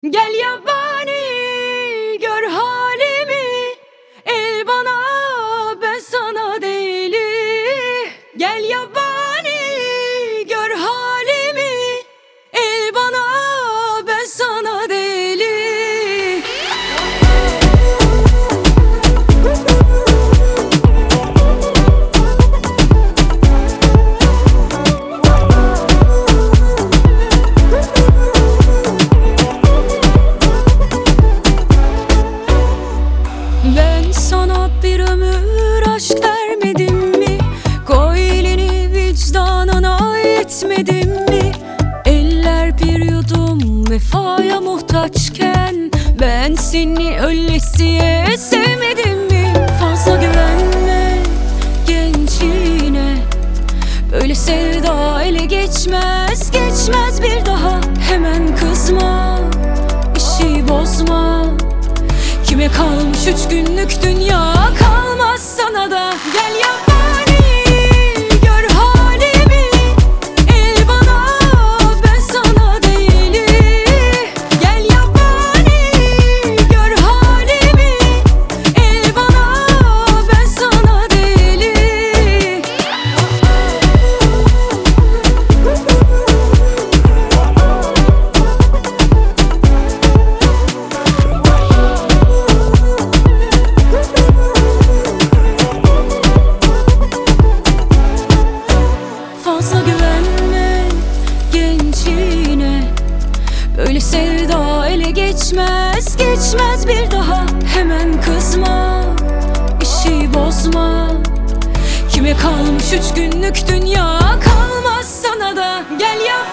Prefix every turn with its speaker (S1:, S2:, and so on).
S1: Gel yabani, gör halimi, el bana, ben sana deli. Gel yabani, gör halimi, el bana, ben sana deli. Ben sana bir ömür aşk vermedim mi? Koy elini vicdanına, etmedim mi? Eller bir yudum vefaya muhtaçken ben seni öylesiye sevmedim mi? Fazla güvenme gençliğine, böyle sevda ele geçmez, geçmez bir daha. Hemen kızma, işi bozma. Kime kalmış 3 günlük dünya, kalmaz sana da. Gel yabani, gör halimi, el bana, ben sana deli. Gel yabani, gör halimi, el bana, ben sana deli. Fazla güvenme gençliğine, böyle sevda ele geçmez, geçmez bir daha. Hemen kızma, işi bozma. Kime kalmış 3 günlük dünya, kalmaz sana da. Gel yap